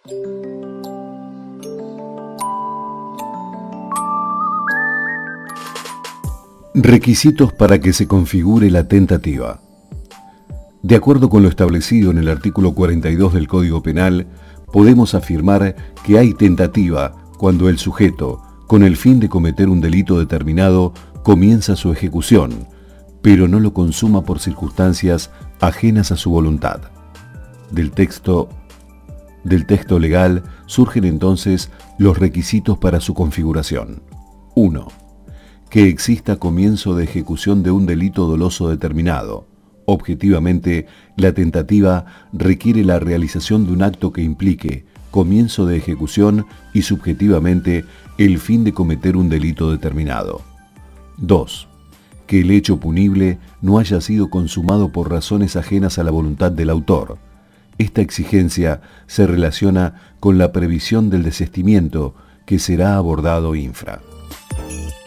Requisitos para que se configure la tentativa. De acuerdo con lo establecido en el artículo 42 del Código Penal, podemos afirmar que hay tentativa cuando el sujeto, con el fin de cometer un delito determinado, comienza su ejecución, pero no lo consuma por circunstancias ajenas a su voluntad. Del texto legal surgen entonces los requisitos para su configuración. 1. Que exista comienzo de ejecución de un delito doloso determinado. Objetivamente, la tentativa requiere la realización de un acto que implique comienzo de ejecución y subjetivamente el fin de cometer un delito determinado. 2. Que el hecho punible no haya sido consumado por razones ajenas a la voluntad del autor. Esta exigencia se relaciona con la previsión del desistimiento que será abordado infra.